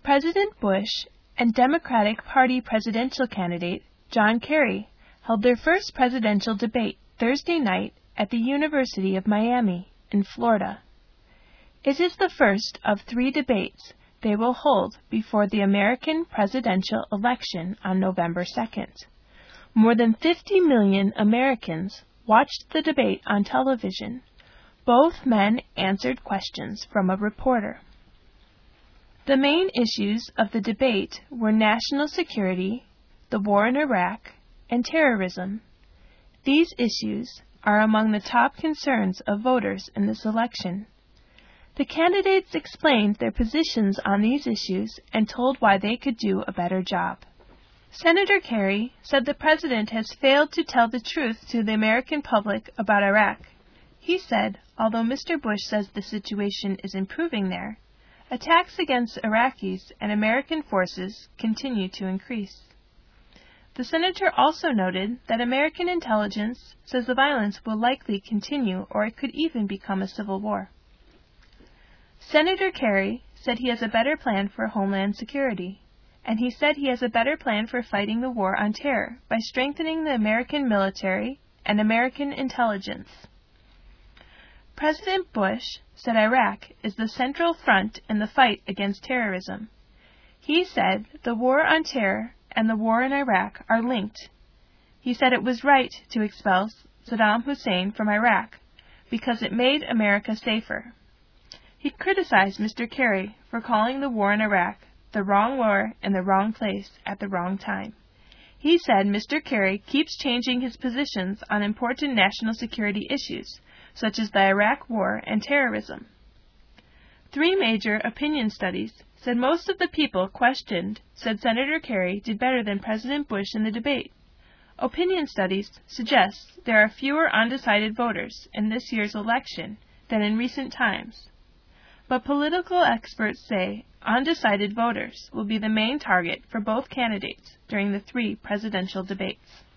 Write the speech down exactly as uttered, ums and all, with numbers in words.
President Bush and Democratic Party presidential candidate John Kerry held their first presidential debate Thursday night at the University of Miami in Florida. It is the first of three debates they will hold before the American presidential election on November second. More than fifty million Americans watched the debate on television. Both men answered questions from a reporter. The main issues of the debate were national security, the war in Iraq, and terrorism. These issues are among the top concerns of voters in this election. The candidates explained their positions on these issues and told why they could do a better job. Senator Kerry said the president has failed to tell the truth to the American public about Iraq. He said, although Mister Bush says the situation is improving there, attacks against Iraqis and American forces continue to increase. The senator also noted that American intelligence says the violence will likely continue or it could even become a civil war. Senator Kerry said he has a better plan for Homeland Security, and he said he has a better plan for fighting the war on terror by strengthening the American military and American intelligence. President Bush said Iraq is the central front in the fight against terrorism. He said the war on terror and the war in Iraq are linked. He said it was right to expel Saddam Hussein from Iraq because it made America safer. He criticized Mister Kerry for calling the war in Iraq the wrong war in the wrong place at the wrong time. He said Mister Kerry keeps changing his positions on important national security issues, such as the Iraq War and terrorism. Three major opinion studies said most of the people questioned said Senator Kerry did better than President Bush in the debate. Opinion studies suggest there are fewer undecided voters in this year's election than in recent times. But political experts say undecided voters will be the main target for both candidates during the three presidential debates.